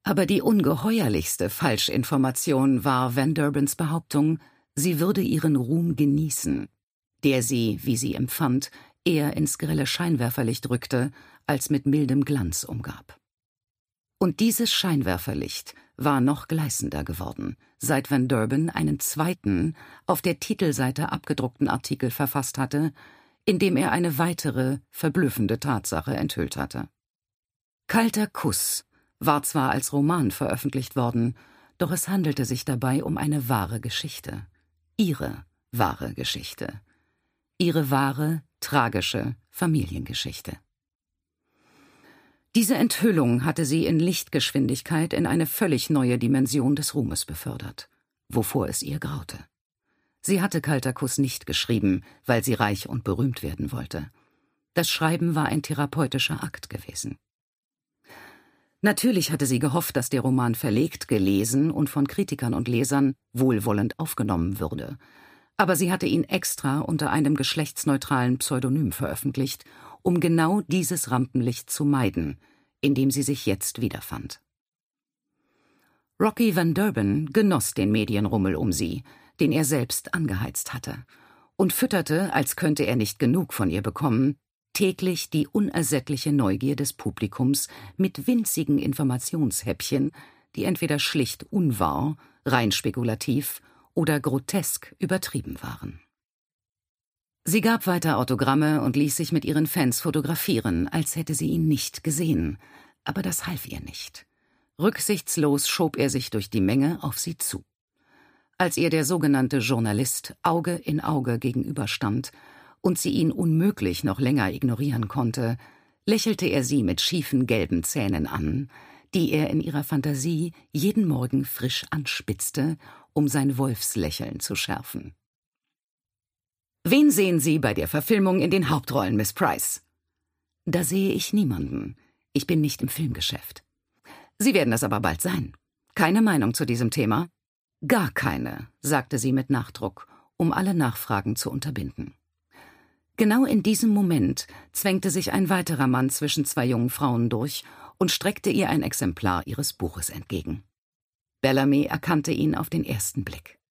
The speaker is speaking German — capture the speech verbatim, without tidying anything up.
Aber die ungeheuerlichste Falschinformation war Van Durbans Behauptung, sie würde ihren Ruhm genießen, der sie, wie sie empfand, eher ins grelle Scheinwerferlicht rückte, als mit mildem Glanz umgab. Und dieses Scheinwerferlicht war noch gleißender geworden, seit Van Durban einen zweiten, auf der Titelseite abgedruckten Artikel verfasst hatte, in dem er eine weitere, verblüffende Tatsache enthüllt hatte. »Kalter Kuss« war zwar als Roman veröffentlicht worden, doch es handelte sich dabei um eine wahre Geschichte. Ihre wahre Geschichte. Ihre wahre, tragische Familiengeschichte. Diese Enthüllung hatte sie in Lichtgeschwindigkeit in eine völlig neue Dimension des Ruhmes befördert, wovor es ihr graute. Sie hatte Kalter Kuss nicht geschrieben, weil sie reich und berühmt werden wollte. Das Schreiben war ein therapeutischer Akt gewesen. Natürlich hatte sie gehofft, dass der Roman verlegt, gelesen und von Kritikern und Lesern wohlwollend aufgenommen würde. Aber sie hatte ihn extra unter einem geschlechtsneutralen Pseudonym veröffentlicht, um genau dieses Rampenlicht zu meiden, in dem sie sich jetzt wiederfand. Rocky Van Durban genoss den Medienrummel um sie, den er selbst angeheizt hatte, und fütterte, als könnte er nicht genug von ihr bekommen, täglich die unersättliche Neugier des Publikums mit winzigen Informationshäppchen, die entweder schlicht unwahr, rein spekulativ oder grotesk übertrieben waren. Sie gab weiter Autogramme und ließ sich mit ihren Fans fotografieren, als hätte sie ihn nicht gesehen, aber das half ihr nicht. Rücksichtslos schob er sich durch die Menge auf sie zu. Als ihr der sogenannte Journalist Auge in Auge gegenüberstand und sie ihn unmöglich noch länger ignorieren konnte, lächelte er sie mit schiefen gelben Zähnen an, die er in ihrer Fantasie jeden Morgen frisch anspitzte, um sein Wolfslächeln zu schärfen. »Wen sehen Sie bei der Verfilmung in den Hauptrollen, Miss Price?« »Da sehe ich niemanden. Ich bin nicht im Filmgeschäft.« »Sie werden das aber bald sein. Keine Meinung zu diesem Thema?« »Gar keine«, sagte sie mit Nachdruck, um alle Nachfragen zu unterbinden. Genau in diesem Moment zwängte sich ein weiterer Mann zwischen zwei jungen Frauen durch und streckte ihr ein Exemplar ihres Buches entgegen. Bellamy erkannte ihn auf den ersten Blick.